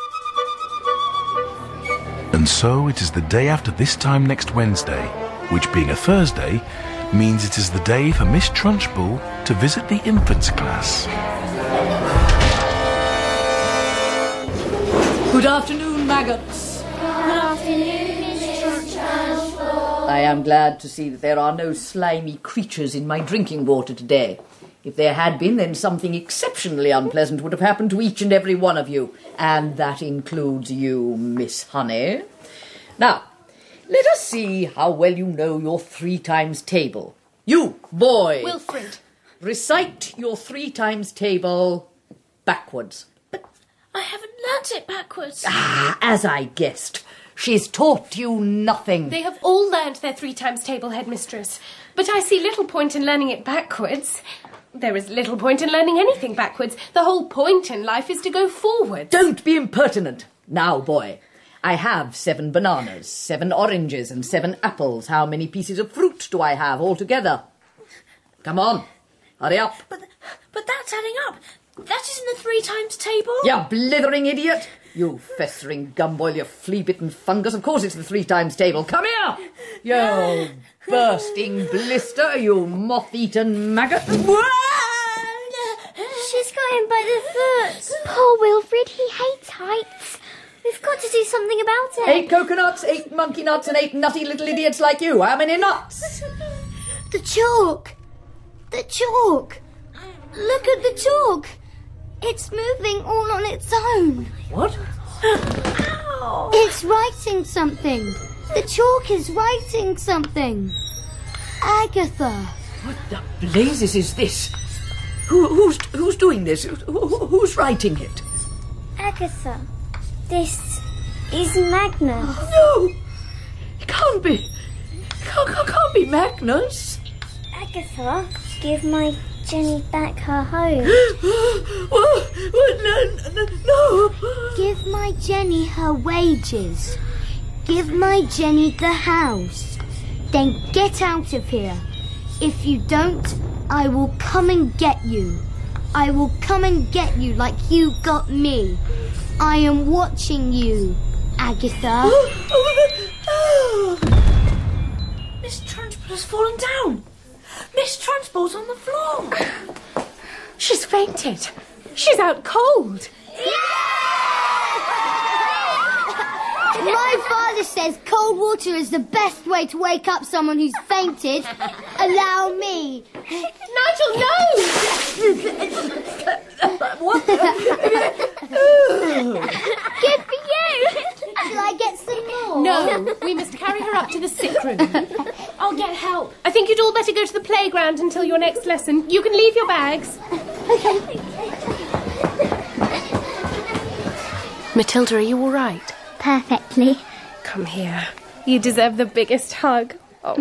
And so it is the day after this time next Wednesday, which being a Thursday, means it is the day for Miss Trunchbull to visit the infants class. Good afternoon, maggots. Good afternoon, Miss Trunchbull. I am glad to see that there are no slimy creatures in my drinking water today. If there had been, then something exceptionally unpleasant would have happened to each and every one of you. And that includes you, Miss Honey. Now, let us see how well you know your three times table. You, boy! Wilfred. Recite your three times table backwards. I haven't learnt it backwards. Ah, as I guessed. She's taught you nothing. They have all learned their three times table, headmistress. But I see little point in learning it backwards. There is little point in learning anything backwards. The whole point in life is to go forward. Don't be impertinent. Now, boy, I have seven bananas, seven oranges, and seven apples. How many pieces of fruit do I have altogether? Come on, hurry up. But, but that's adding up. That isn't the three times table. You blithering idiot. You festering gumboil, you flea-bitten fungus. Of course it's the three times table. Come here, you bursting blister, you moth-eaten maggot. She's got him by the foot. Poor Wilfred, he hates heights. We've got to do something about it. Eight coconuts, eight monkey nuts, and eight nutty little idiots like you. How many nuts? The chalk. The chalk. Look at the chalk. It's moving all on its own. What? Ow. It's writing something. The chalk is writing something. Agatha. What the blazes is this? Who, who's who's doing this? Who, who, who's writing it? Agatha. This is Magnus. No! It can't be. Can't, can't, can't be Magnus. Agatha, give my Jenny back her home. What? What? No, no, no. Give my Jenny her wages. Give my Jenny the house. Then get out of here. If you don't, I will come and get you. I will come and get you like you got me. I am watching you, Agatha. Miss Trunchbull has fallen down. Miss Trunchbull's on the floor. She's fainted. She's out cold. My father says cold water is the best way to wake up someone who's fainted. Allow me. Nigel, no! What? Good for you. Shall I get some more? No, we must carry her up to the sick room. I'll get help. I think you'd all better go to the playground until your next lesson. You can leave your bags. Okay. Matilda, are you all right? Perfectly. Come here. You deserve the biggest hug. Oh.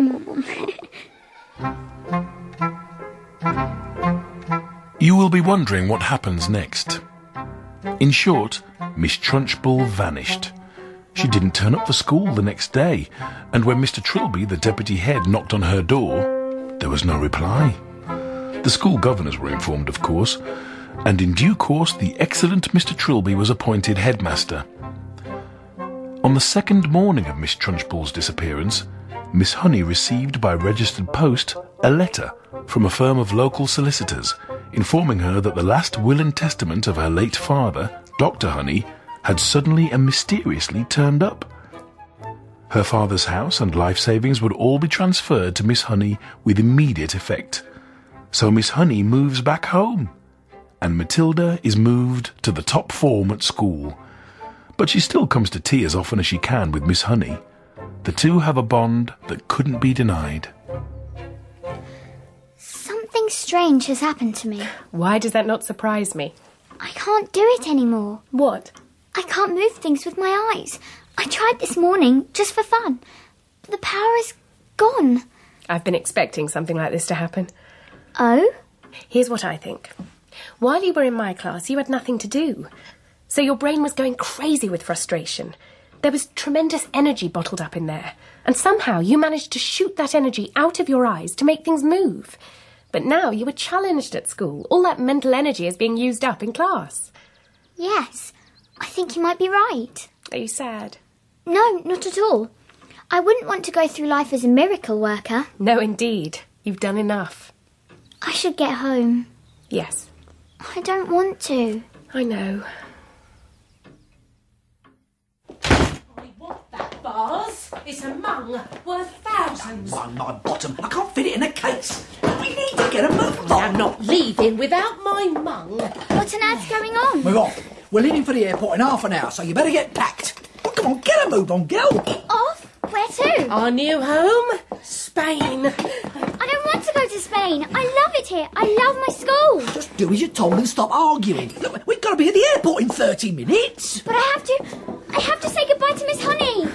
You will be wondering what happens next. In short, Miss Trunchbull vanished. She didn't turn up for school the next day, and when Mister Trilby, the deputy head, knocked on her door, there was no reply. The school governors were informed, of course, and in due course the excellent Mister Trilby was appointed headmaster. On the second morning of Miss Trunchbull's disappearance, Miss Honey received by registered post a letter from a firm of local solicitors informing her that the last will and testament of her late father, Doctor Honey, had suddenly and mysteriously turned up. Her father's house and life savings would all be transferred to Miss Honey with immediate effect. So Miss Honey moves back home, and Matilda is moved to the top form at school. But she still comes to tea as often as she can with Miss Honey. The two have a bond that couldn't be denied. Something strange has happened to me. Why does that not surprise me? I can't do it anymore. What? I can't move things with my eyes. I tried this morning, just for fun. But the power is gone. I've been expecting something like this to happen. Oh? Here's what I think. While you were in my class, you had nothing to do. So your brain was going crazy with frustration. There was tremendous energy bottled up in there. And somehow you managed to shoot that energy out of your eyes to make things move. But now you were challenged at school. All that mental energy is being used up in class. Yes, I think you might be right. Are you sad? No, not at all. I wouldn't want to go through life as a miracle worker. No, indeed. You've done enough. I should get home. Yes. I don't want to. I know. I want that vase. It's a mung worth thousands. On my bottom, I can't fit it in a case. We need to get a move I'm on. not leaving without my mung. What on earth's going on? We're off. We're leaving for the airport in half an hour, so you better get packed. Well, come on, get a move on, girl. Off? Where to? Our new home? Spain. I don't want to go to Spain. I love it here. I love my school. Just do as you're told and stop arguing. Look, we've got to be at the airport in thirty minutes. But I have to... I have to say goodbye to Miss Honey.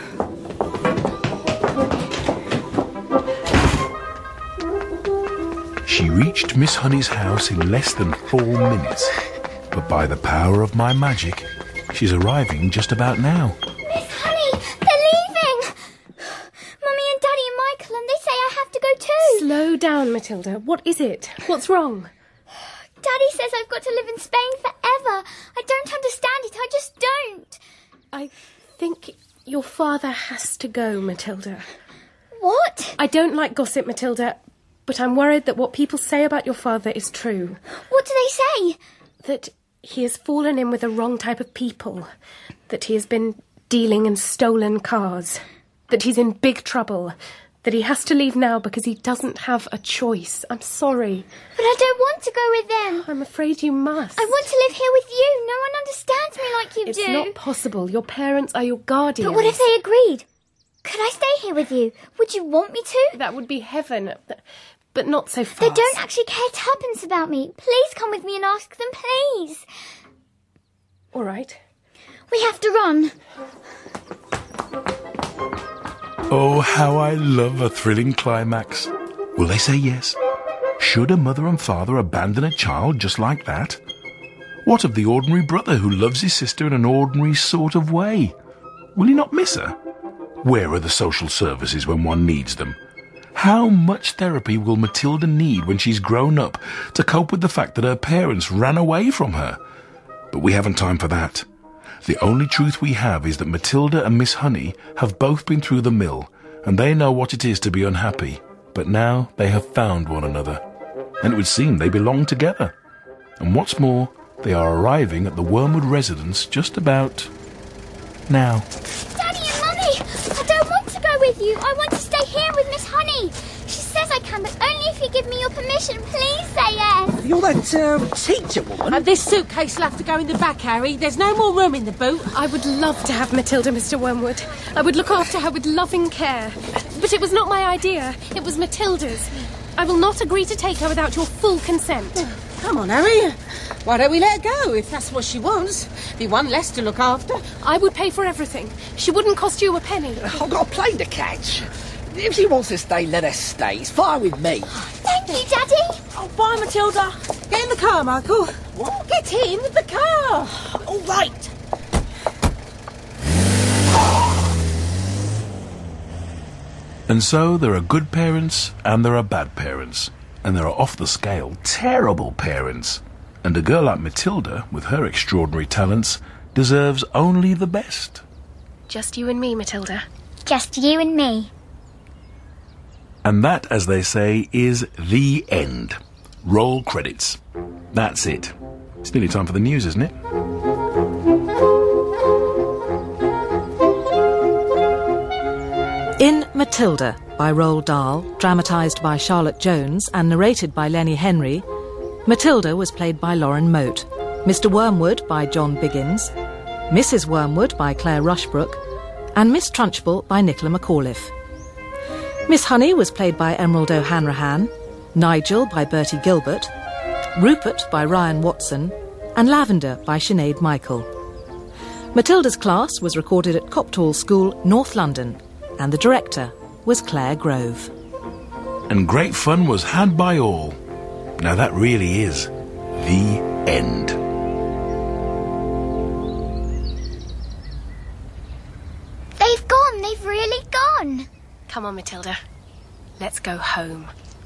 She reached Miss Honey's house in less than four minutes. But by the power of my magic, she's arriving just about now. Miss Honey, they're leaving. Mummy and Daddy and Michael, and they say I have to go too. Slow down, Matilda. What is it? What's wrong? Daddy says I've got to live in Spain forever. I don't understand it. I just don't. I think your father has to go, Matilda. What? I don't like gossip, Matilda, but I'm worried that what people say about your father is true. What do they say? That he has fallen in with the wrong type of people. That he has been dealing in stolen cars. That he's in big trouble. That he has to leave now because he doesn't have a choice. I'm sorry. But I don't want to go with them. I'm afraid you must. I want to live here with you. No one understands me like you it's do. It's not possible. Your parents are your guardians. But what if they agreed? Could I stay here with you? Would you want me to? That would be heaven. But not so fast. They don't actually care tuppence about me. Please come with me and ask them, please. All right. We have to run. Oh, how I love a thrilling climax. Will they say yes? Should a mother and father abandon a child just like that? What of the ordinary brother who loves his sister in an ordinary sort of way? Will he not miss her? Where are the social services when one needs them? How much therapy will Matilda need when she's grown up to cope with the fact that her parents ran away from her? But we haven't time for that. The only truth we have is that Matilda and Miss Honey have both been through the mill, and they know what it is to be unhappy. But now they have found one another, and it would seem they belong together. And what's more, they are arriving at the Wormwood residence just about now. Daddy and Mummy, I don't want to go with you. I want to stay here with Miss Honey. She says I can, but only if you give me your permission. Please say yes. You're that um, teacher woman. And this suitcase will have to go in the back, Harry. There's no more room in the boot. I would love to have Matilda, Mister Wormwood. I would look after her with loving care. But it was not my idea. It was Matilda's. I will not agree to take her without your full consent. Come on, Harry. Why don't we let her go, if that's what she wants? Be one less to look after. I would pay for everything. She wouldn't cost you a penny. I've got a plane to catch. If she wants to stay, let her stay. It's fine with me. Thank you, Daddy. Oh, bye, Matilda. Get in the car, Michael. What? Get in the car. All right. And so there are good parents and there are bad parents. And there are off-the-scale, terrible parents. And a girl like Matilda, with her extraordinary talents, deserves only the best. Just you and me, Matilda. Just you and me. And that, as they say, is the end. Roll credits. That's it. It's nearly time for the news, isn't it? In Matilda by Roald Dahl, dramatised by Charlotte Jones and narrated by Lenny Henry, Matilda was played by Lauren Moat, Mister Wormwood by John Biggins, Missus Wormwood by Claire Rushbrook, and Miss Trunchbull by Nicola McAuliffe. Miss Honey was played by Emerald O'Hanrahan, Nigel by Bertie Gilbert, Rupert by Ryan Watson, and Lavender by Sinead Michael. Matilda's class was recorded at Copthall School, North London, and the director was Claire Grove. And great fun was had by all. Now that really is the end. They've gone, they've really gone. Come on, Matilda. Let's go home.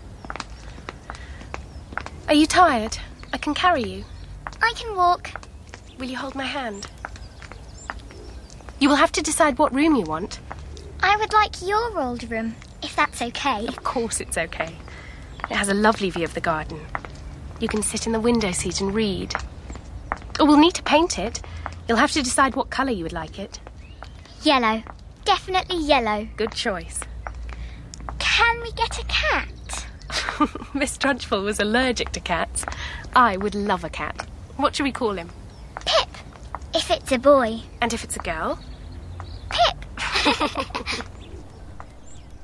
Are you tired? I can carry you. I can walk. Will you hold my hand? You will have to decide what room you want. I would like your old room, if that's okay. Of course it's okay. It has a lovely view of the garden. You can sit in the window seat and read. Oh, we'll need to paint it. You'll have to decide what colour you would like it. Yellow. Definitely yellow. Good choice. Can we get a cat? Miss Trunchbull was allergic to cats. I would love a cat. What should we call him? Pip, if it's a boy. And if it's a girl? Pip.